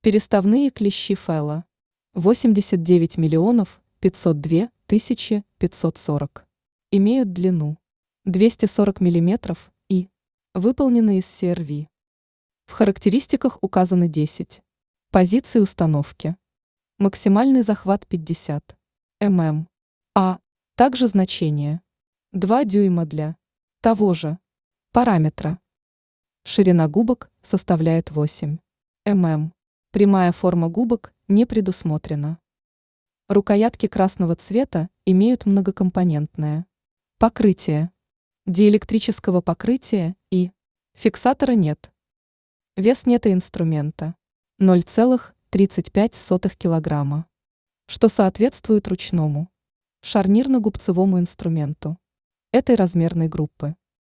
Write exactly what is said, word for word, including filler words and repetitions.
Переставные клещи Фэла. восемьдесят девять миллионов пятьсот две тысячи пятьсот сорок. Имеют длину двести сорок миллиметров и выполнены из си эр ви. В характеристиках указаны десять позиций установки. Максимальный захват пятьдесят миллиметров. А также значение два дюйма для того же параметра. Ширина губок составляет восемь миллиметров. Прямая форма губок не предусмотрена. Рукоятки красного цвета имеют многокомпонентное покрытие. Диэлектрического покрытия и фиксатора нет. Вес нетоинструмента ноль целых тридцать пять сотых килограмма, что соответствует ручному шарнирно-губцевому инструменту этой размерной группы.